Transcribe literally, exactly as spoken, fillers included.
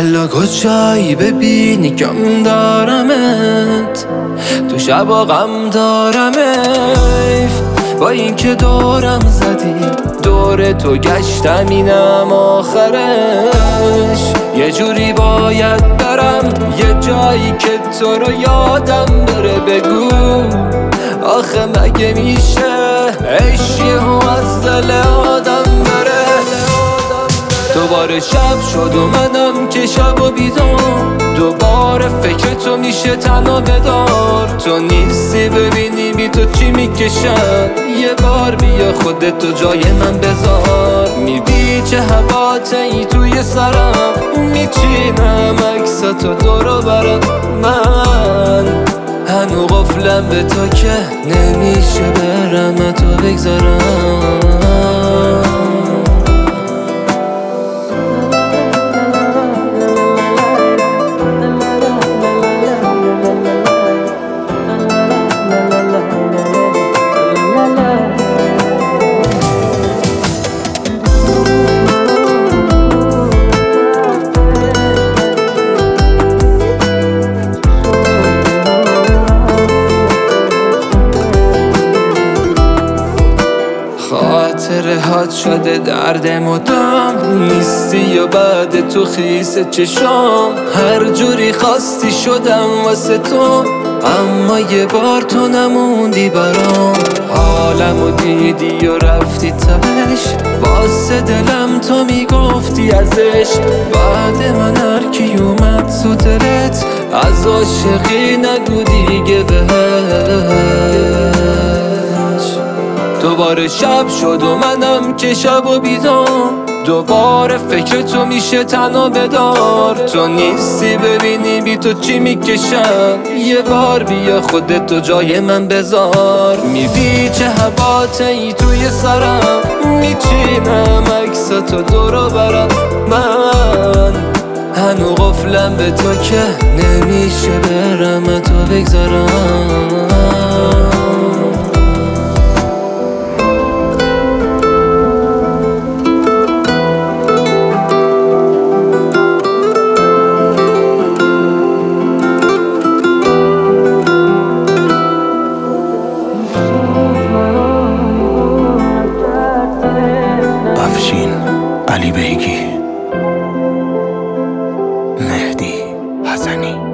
والا کجایی ببینی کم دارمت، تو شبا غم دارم ایف با این که دورم زدی، دور تو گشتم اینم آخرش. یه جوری باید برم یه جایی که تو رو یادم بره، بگو آخه مگه میشه عشقی و از دل آدم بره. دوباره شب شد اومدم که شب و بیدار، دوباره فکر تو میشه تنها بدار. تو نیستی ببینی بی تو چی میکشم، یه بار بیا خودت تو جای من بذار. میبی چه هواتایی توی سرم، میچینم عکساتو دورو برم. من هنو قفلم به تو که نمیشه برم تو بگذارم. خاطره هات شده درد مدام، نیستی و بعد تو خیس چشام. هر جوری خواستی شدم واسه تو، اما یه بار تو نموندی برام. حالمو دیدی و رفتی تهش، واسه دلم تو میگفتی ازش. بعد من هر کی اومد تو دلت، از عاشقی نگو دیگه بهش. دوباره شب شد و منم که شب و بیدار، دوباره فکر تو میشه تنها بدار. تو نیستی ببینی بی تو چی میکشم، یه بار بیا خودت تو جای من بذار. میبی چه هواتایی توی سرم، میچینم عکساتو دورو برم. من هنو قفلم به تو که نمیشه برم تو بگذارم. علی بیگی، مهدی حسنی.